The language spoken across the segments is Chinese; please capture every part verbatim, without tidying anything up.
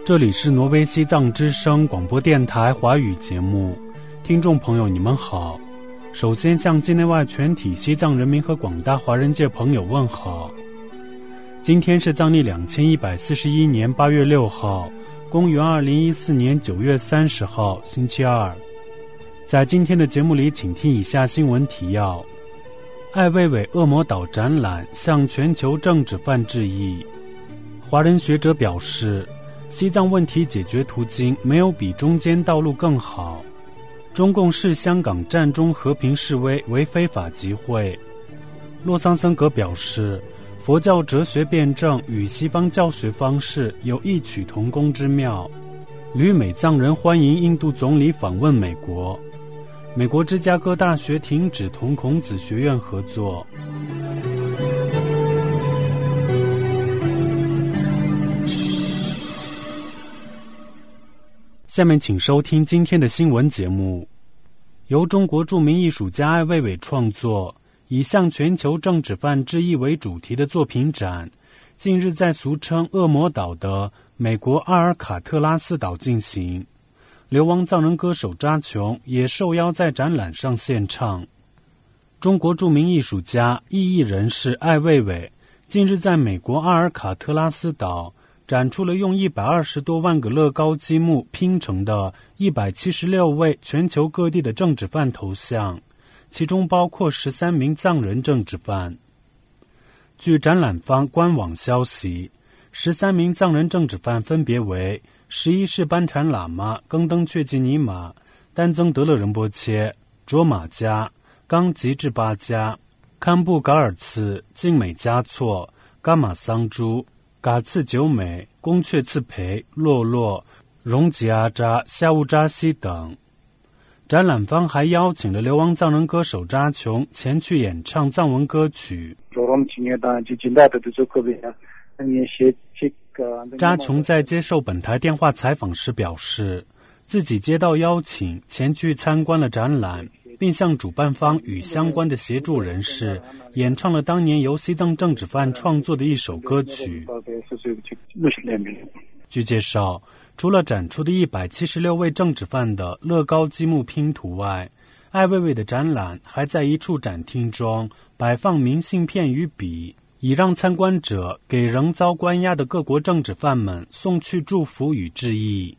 这里是挪威西藏之声广播电台华语节目，听众朋友你们好。首先向境内外全体西藏人民和广大华人界朋友问好。今天是藏历两千一百四十一年八月六号，公元二零一四年九月三十号，星期二。在今天的节目里，请听以下新闻提要：艾未未恶魔岛展览向全球政治犯致意。华人学者表示，西藏问题解决途径没有比中间道路更好。中共视香港战中和平示威为非法集会。洛桑森格表示，佛教哲学辩证与西方教学方式有异曲同工之妙。旅美藏人欢迎印度总理访问美国。美国芝加哥大学停止同孔子学院合作。下面请收听今天的新闻节目。由中国著名艺术家艾未未创作，以向全球政治犯致意为主题的作品展，近日在俗称恶魔岛的美国阿尔卡特拉斯岛进行。流亡藏人歌手扎琼也受邀在展览上献唱。中国著名艺术家、异议人士艾未未近日在美国阿尔卡特拉斯岛展出了用一百二十多万个乐高积木拼成的一百七十六位全球各地的政治犯头像，其中包括十三名藏人政治犯。据展览方官网消息，十三名藏人政治犯分别为十一世班禅喇嘛、更登却吉尼玛、丹增德勒仁波切、卓玛加、冈吉治巴加、堪布噶尔次、静美嘉措、伽马桑珠、嘎次久美、宫阙次培、洛洛、荣吉阿扎、夏乌扎西等。展览方还邀请了流亡藏人歌手扎琼前去演唱藏文歌曲。扎琼在接受本台电话采访时表示，自己接到邀请前去参观了展览，并向主办方与相关的协助人士演唱了当年由西藏政治犯创作的一首歌曲。据介绍，除了展出的一百七十六位政治犯的乐高积木拼图外，艾未未的展览还在一处展厅中摆放明信片与笔，以让参观者给仍遭关押的各国政治犯们送去祝福与致意。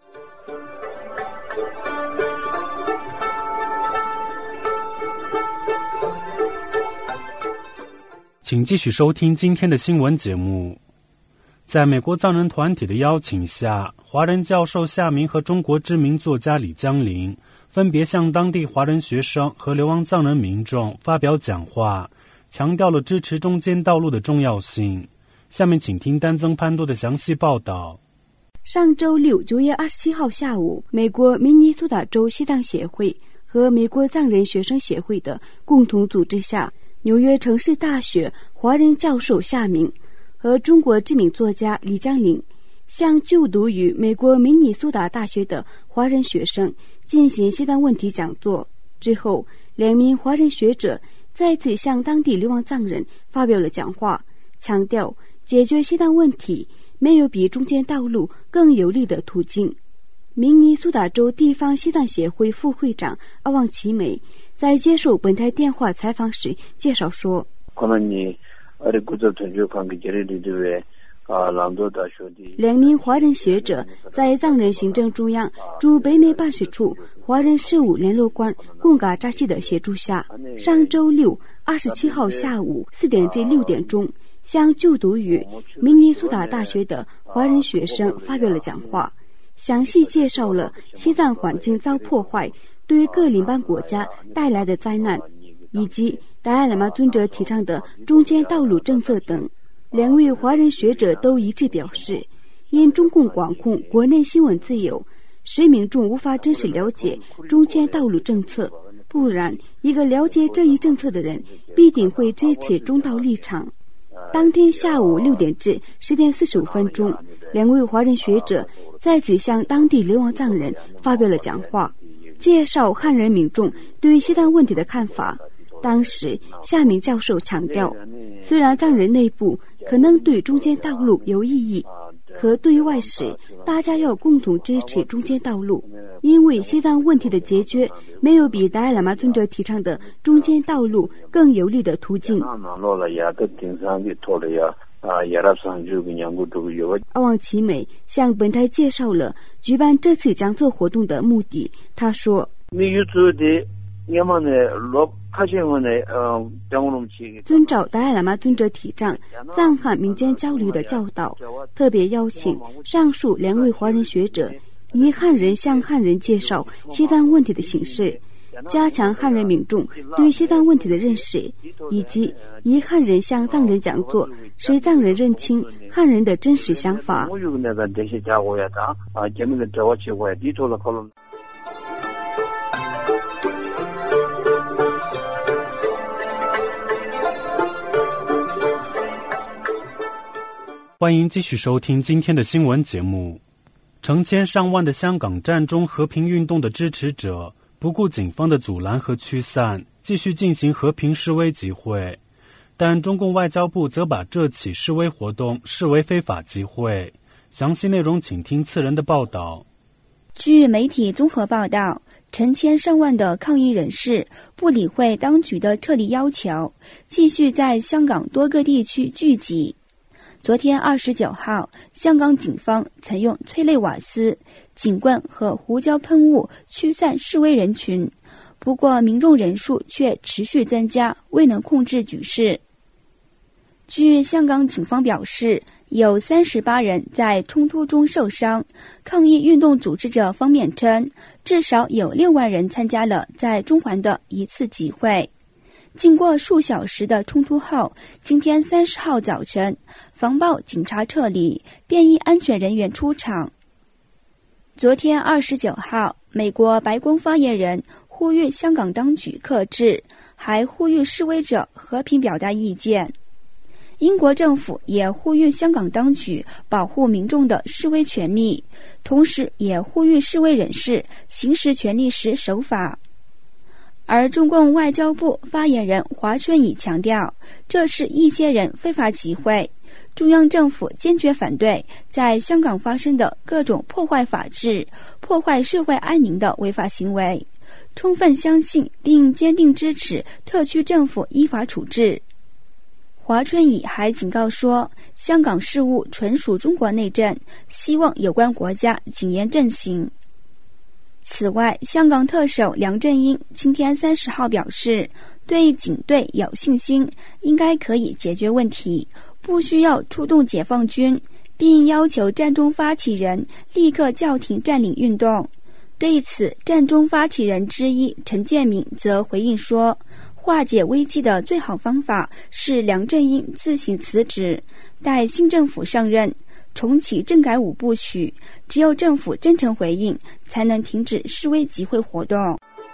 请继续收听今天的新闻节目。在美国藏人团体的邀请下，华人教授夏明和中国知名作家李江林分别向当地华人学生和流亡藏人民众发表讲话，强调了支持中间道路的重要性。下面请听丹增潘多的详细报道。 上周六九月二十七号下午，美国明尼苏达州西藏协会和美国藏人学生协会的共同组织下，纽约城市大学华人教授夏明和中国知名作家李江林向就读于美国明尼苏达大学的华人学生进行西藏问题讲座。之后，两名华人学者再次向当地流亡藏人发表了讲话，强调解决西藏问题没有比中间道路更有利的途径。明尼苏达州地方西藏协会副会长阿旺奇美在接受本台电话采访时介绍说，两名华人学者在藏人行政中央驻北美办事处华人事务联络官贡嘎扎西的协助下，上周六二十七号下午四点至六点钟向就读于明尼苏达大学的华人学生发表了讲话，详细介绍了西藏环境遭破坏对各邻邦国家带来的灾难，以及达赖喇嘛尊者提倡的中间道路政策等。两位华人学者都一致表示，因中共管控国内新闻自由，使民众无法真实了解中间道路政策，不然一个了解这一政策的人必定会支持中道立场。当天下午六点至十点四十五分钟，两位华人学者再次向当地流亡藏人发表了讲话，介绍汉人民众对西藏问题的看法。当时夏明教授强调，虽然藏人内部可能对中间道路有异议， 和对外时，大家要共同支持中间道路，因为西藏问题的解决没有比达赖喇嘛尊者提倡的中间道路更有利的途径。阿旺奇美向本台介绍了举办这次讲座活动的目的。他说，遵照达赖喇嘛尊者提倡藏汉民间交流的教导，特别邀请上述两位华人学者，以汉人向汉人介绍西藏问题的形式，加强汉人民众对西藏问题的认识，以及以汉人向藏人讲座，使藏人认清汉人的真实想法。 欢迎继续收听今天的新闻节目。成千上万的香港战中和平运动的支持者不顾警方的阻拦和驱散，继续进行和平示威集会，但中共外交部则把这起示威活动视为非法集会。详细内容请听次人的报道。 据媒体综合报道，成千上万的抗议人士不理会当局的撤离要求，继续在香港多个地区聚集。昨天二十九号，香港警方曾用催泪瓦斯、警棍和胡椒喷雾驱散示威人群，不过民众人数却持续增加，未能控制局势。据香港警方表示，有三十八人在冲突中受伤。抗议运动组织者方面称，至少有六万人参加了在中环的一次集会。经过数小时的冲突后，今天三十号早晨，防暴警察撤离，便衣安全人员出场。昨天二十九号，美国白宫发言人呼吁香港当局克制，还呼吁示威者和平表达意见。英国政府也呼吁香港当局保护民众的示威权利，同时也呼吁示威人士行使权利时守法。而中共外交部发言人华春莹强调，这是一些人非法集会，中央政府坚决反对在香港发生的各种破坏法治、破坏社会安宁的违法行为，充分相信并坚定支持特区政府依法处置。华春莹还警告说，香港事务纯属中国内政，希望有关国家谨言慎行。此外，香港特首梁振英今天三十号表示，对警队有信心，应该可以解决问题，不需要出动解放军，并要求战中发起人立刻叫停占领运动。对此，战中发起人之一陈建明则回应说，化解危机的最好方法是梁振英自行辞职，待新政府上任，重启政改五部曲，只有政府真诚回应，才能停止示威集会活动。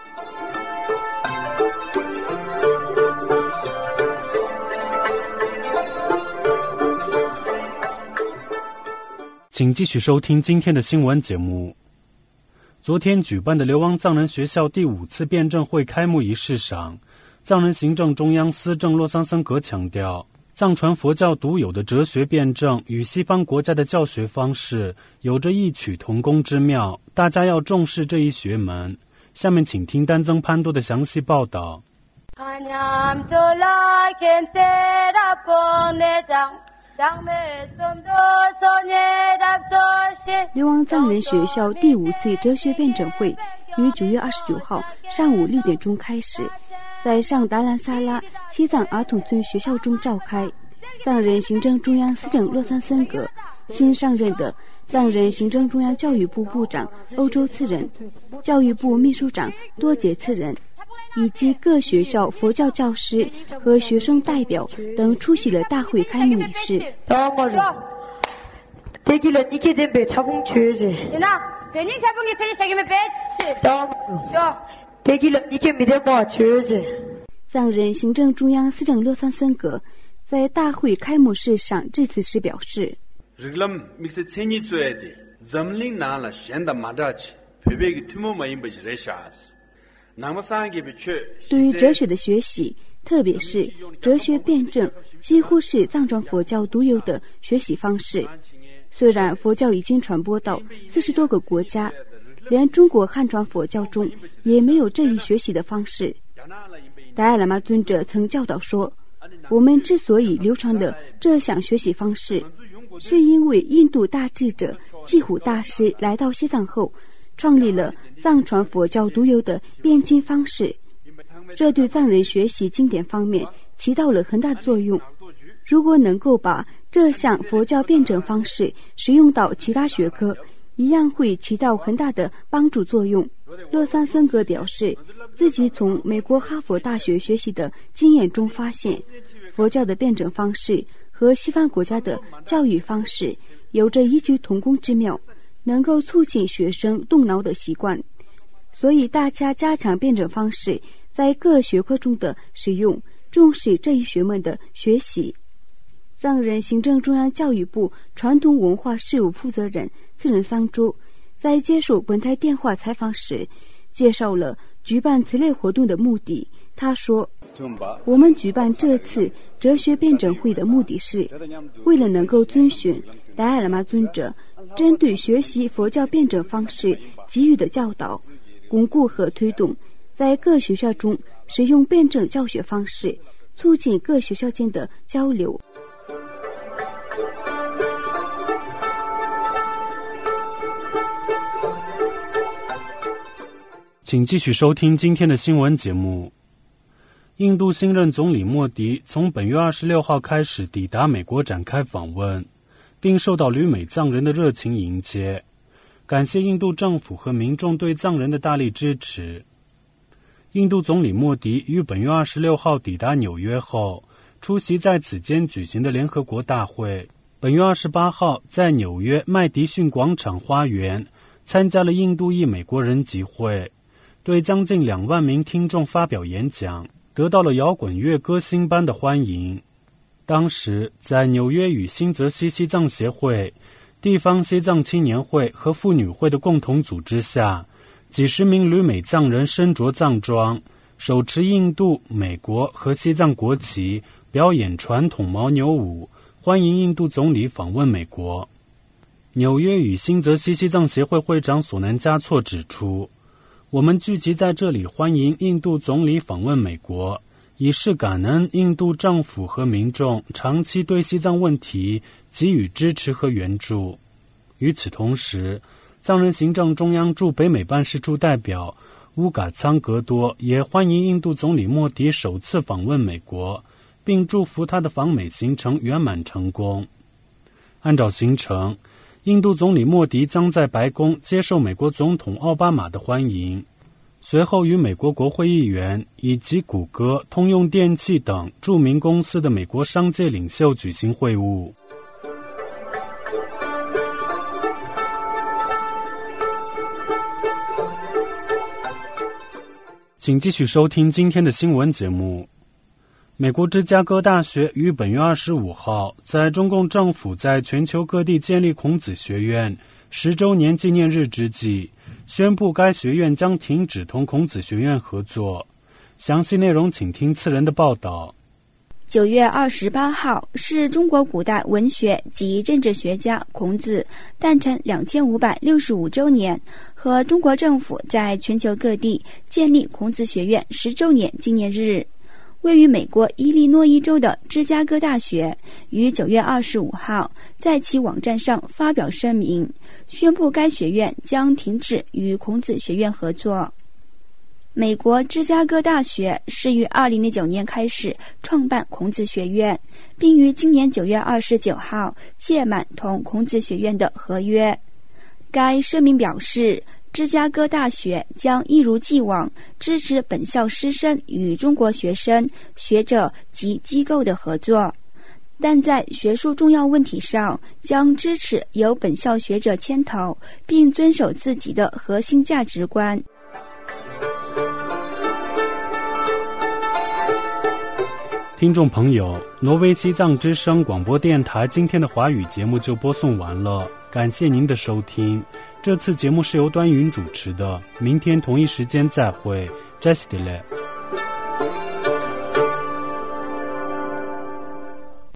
请继续收听今天的新闻节目。昨天举办的流亡藏人学校第五次辩证会开幕仪式上，藏人行政中央司政洛桑森格强调，藏传佛教独有的哲学辩证与西方国家的教学方式有着异曲同工之妙，大家要重视这一学门。下面请听丹增潘多的详细报道。 流亡藏人学校第五次哲学辩证会于九月二十九号上午六点钟开始，在上达兰萨拉西藏儿童村学校中召开。藏人行政中央司政洛桑森格、新上任的藏人行政中央教育部部长欧洲次仁、教育部秘书长多杰次仁以及各学校佛教教师和学生代表等出席了大会开幕仪式。藏人行政中央司政洛桑森格在大会开幕式上致辞时表示，对于哲学的学习，特别是哲学辩证，几乎是藏传佛教独有的学习方式。 虽然佛教已经传播到四十多个国家，连中国汉传佛教中也没有这一学习的方式。达赖喇嘛尊者曾教导说，我们之所以流传的这项学习方式，是因为印度大智者济虎大师来到西藏后，创立了藏传佛教独有的辩经方式，这对藏人学习经典方面起到了很大的作用。如果能够把这项佛教辩证方式使用到其他学科，一样会起到很大的帮助作用。洛桑森格表示，自己从美国哈佛大学学习的经验中发现，佛教的辩证方式和西方国家的教育方式有着异曲同工之妙，能够促进学生动脑的习惯。所以大家加强辩证方式在各学科中的使用，重视这一学门的学习。藏人行政中央教育部传统文化事务负责人次仁桑珠在接受本台电话采访时介绍了举办此类活动的目的。他说，我们举办这次哲学辩证会的目的是为了能够遵循达赖喇嘛尊者针对学习佛教辩证方式给予的教导，巩固和推动在各学校中使用辩证教学方式，促进各学校间的交流。 请继续收听今天的新闻节目。印度新任总理莫迪从本月二十六号开始抵达美国展开访问，并受到旅美藏人的热情迎接，感谢印度政府和民众对藏人的大力支持。印度总理莫迪于本月二十六号抵达纽约后，出席在此间举行的联合国大会。本月二十八号在纽约麦迪逊广场花园参加了印度裔美国人集会，对将近两万名听众发表演讲，得到了摇滚乐歌星般的欢迎。当时在纽约与新泽西西藏协会、地方西藏青年会和妇女会的共同组织下，几十名旅美藏人身着藏装，手持印度、美国和西藏国旗，表演传统牦牛舞，欢迎印度总理访问美国。纽约与新泽西西藏协会会长索南加措指出，我们聚集在这里欢迎印度总理访问美国，以示感恩印度政府和民众长期对西藏问题给予支持和援助。与此同时，藏人行政中央驻北美办事处代表乌嘎仓格多也欢迎印度总理莫迪首次访问美国，并祝福他的访美行程圆满成功。按照行程，印度总理莫迪将在白宫接受美国总统奥巴马的欢迎，随后与美国国会议员以及谷歌、通用电气等著名公司的美国商界领袖举行会晤。请继续收听今天的新闻节目。美国芝加哥大学于本月二十五号在中共政府在全球各地建立孔子学院十周年纪念日之际，宣布该学院将停止同孔子学院合作。详细内容请听次人的报道。 九月二十八号是中国古代文学及政治学家孔子诞辰两千五百六十五周年和中国政府在全球各地建立孔子学院十周年纪念日。位于美国伊利诺伊州的芝加哥大学于九月二十五号在其网站上发表声明，宣布该学院将停止与孔子学院合作。美国芝加哥大学是于二零零九年开始创办孔子学院，并于今年九月二十九号届满同孔子学院的合约。该声明表示，芝加哥大学将一如既往支持本校师生与中国学生、学者及机构的合作，但在学术重要问题上将支持由本校学者牵头，并遵守自己的核心价值观。 听众朋友，挪威西藏之声广播电台今天的华语节目就播送完了，感谢您的收听。这次节目是由端云主持的，明天同一时间再会。Just delay。